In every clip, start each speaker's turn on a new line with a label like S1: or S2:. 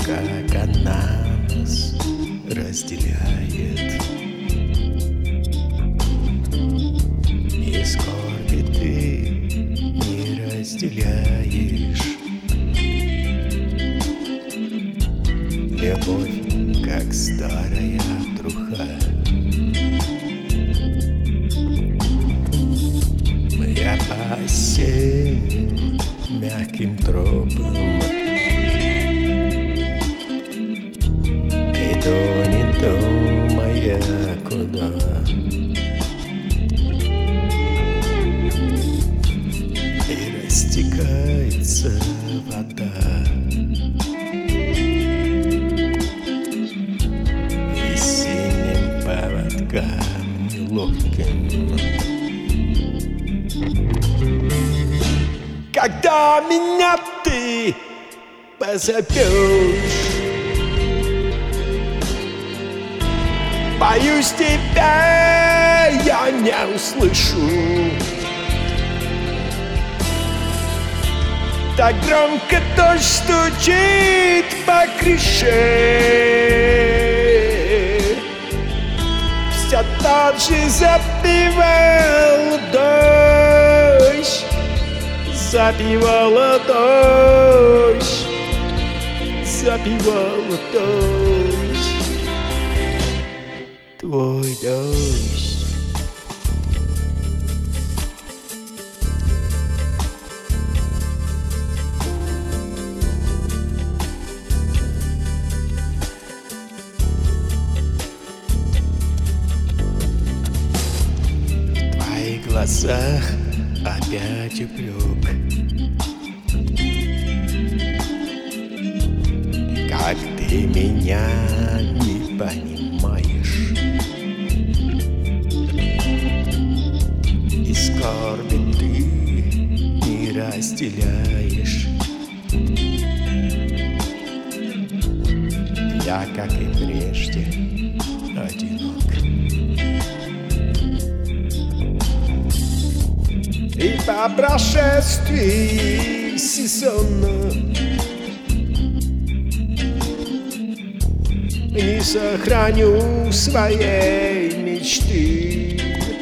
S1: как она нас разделяет. И скорби ты не разделяешь. Любовь, как старая труха. Я по осенним мягким тропам иду, не думая куда. И растекается вода, и синим поводкам неловким. Когда меня ты позовешь, боюсь, тебя я не услышу. Так громко дождь стучит по крыше, все тот же запевал дождь. Запевала дождь, запевала дождь, твой дождь. В твоих глазах опять упрек. Как ты меня не понимаешь, и скорби ты не разделяешь. Я, как и прежде, одинок. И по прошествии сезона не сохраню своей мечты.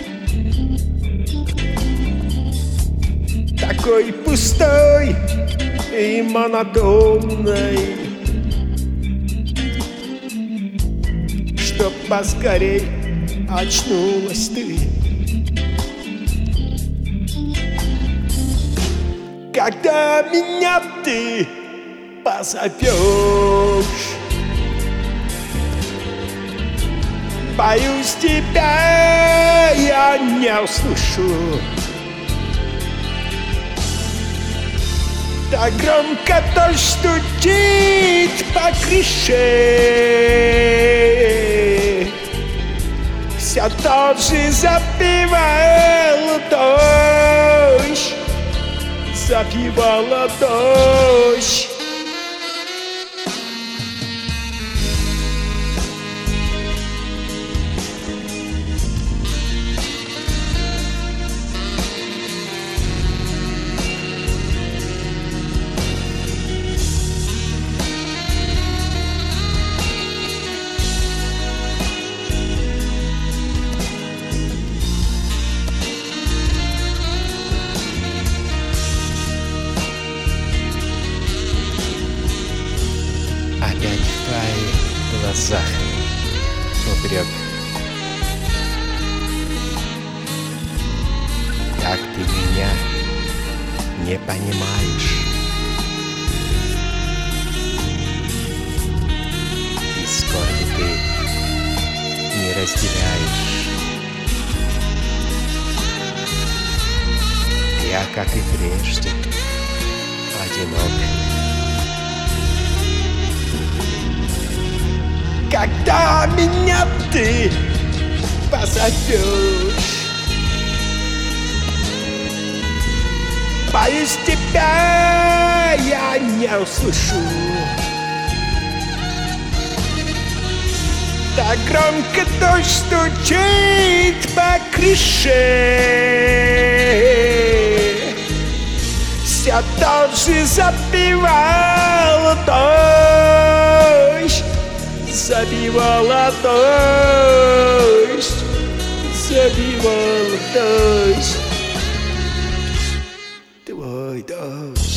S1: Такой пустой и монотонной, чтоб поскорей очнулась ты. Когда меня ты позовешь, боюсь, тебя я не услышу. Так громко дождь стучит по крыше, все тот же запевал дождь, запевала дождь. Опять в твоих глазах упрек. Как ты меня не понимаешь, и скорби ты не разделяешь. Я, как и прежде, одинок. Когда меня ты позовешь, боюсь, тебя я не услышу. Так громко дождь стучит по крыше, все тот же запевал дождь. забивала дождь, забивал дождь, твой дождь.